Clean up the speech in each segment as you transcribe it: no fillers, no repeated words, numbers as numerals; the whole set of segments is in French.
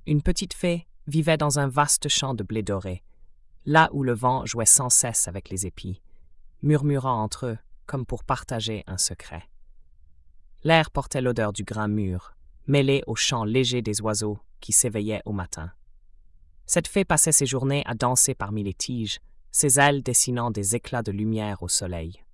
Une petite fée vivait dans un vaste champ de blé doré, là où le vent jouait sans cesse avec les épis, murmurant entre eux comme pour partager un secret. L'air portait l'odeur du grain mûr, mêlée au chant léger des oiseaux qui s'éveillaient au matin. Cette fée passait ses journées à danser parmi les tiges, ses ailes dessinant des éclats de lumière au soleil.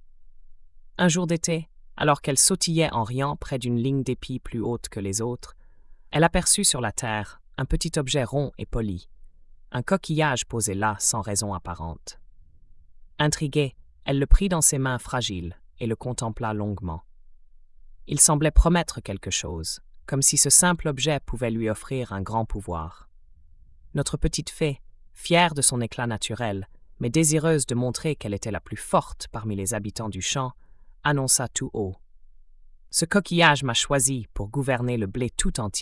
Un jour d'été, alors qu'elle sautillait en riant près d'une ligne d'épis plus haute que les autres, elle aperçut sur la terre un petit objet rond et poli, un coquillage posé là sans raison apparente. Intriguée, elle le prit dans ses mains fragiles et le contempla longuement. Il semblait promettre quelque chose, comme si ce simple objet pouvait lui offrir un grand pouvoir. Notre petite fée, fière de son éclat naturel, mais désireuse de montrer qu'elle était la plus forte parmi les habitants du champ, annonça tout haut: « Ce coquillage m'a choisi pour gouverner le blé tout entier. »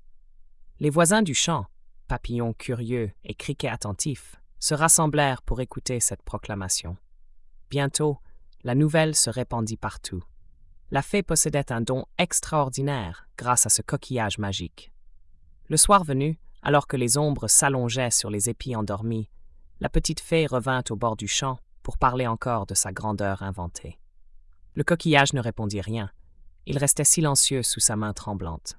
Les voisins du champ, papillons curieux et criquets attentifs, se rassemblèrent pour écouter cette proclamation. Bientôt, la nouvelle se répandit partout. La fée possédait un don extraordinaire grâce à ce coquillage magique. Le soir venu, alors que les ombres s'allongeaient sur les épis endormis, la petite fée revint au bord du champ pour parler encore de sa grandeur inventée. Le coquillage ne répondit rien. Il restait silencieux sous sa main tremblante.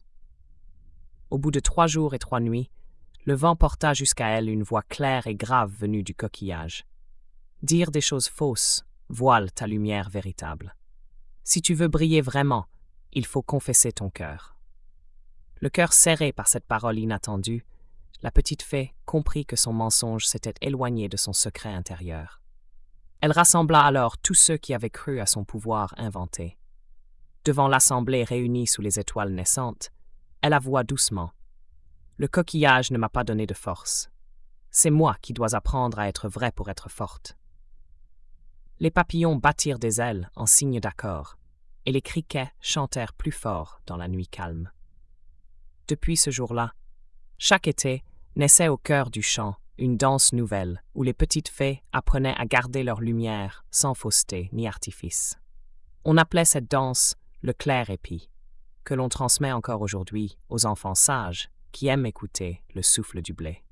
Au bout de 3 jours et 3 nuits, le vent porta jusqu'à elle une voix claire et grave venue du coquillage. Dire des choses fausses voile ta lumière véritable. Si tu veux briller vraiment, il faut confesser ton cœur. Le cœur serré par cette parole inattendue, la petite fée comprit que son mensonge s'était éloigné de son secret intérieur. Elle rassembla alors tous ceux qui avaient cru à son pouvoir inventé. Devant l'assemblée réunie sous les étoiles naissantes, elle avoua doucement: « Le coquillage ne m'a pas donné de force. C'est moi qui dois apprendre à être vraie pour être forte. » Les papillons battirent des ailes en signe d'accord, et les criquets chantèrent plus fort dans la nuit calme. Depuis ce jour-là, chaque été naissait au cœur du champ une danse nouvelle où les petites fées apprenaient à garder leur lumière sans fausseté ni artifice. On appelait cette danse le clair épi, que l'on transmet encore aujourd'hui aux enfants sages qui aiment écouter le souffle du blé.